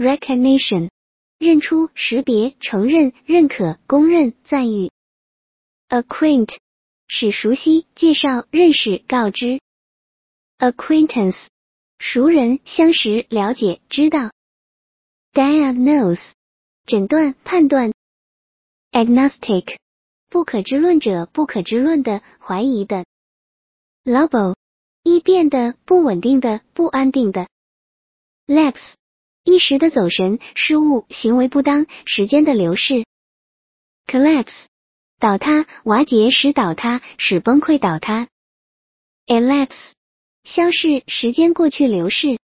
recognition 认出、识别、承认、认可、公认、赞誉。acquaint 使熟悉、介绍、认识、告知。acquaintance 熟人、相识、了解、知道。diagnose 诊断、判断。agnostic 不可知论者、不可知论的、怀疑的。lobble 易变的、不稳定的、不安定的。lapse 一时的走神、失误、行为不当、时间的流逝。collapse 倒塌、瓦解、使倒塌、使崩溃、倒塌。elapse 消逝、时间过去、流逝。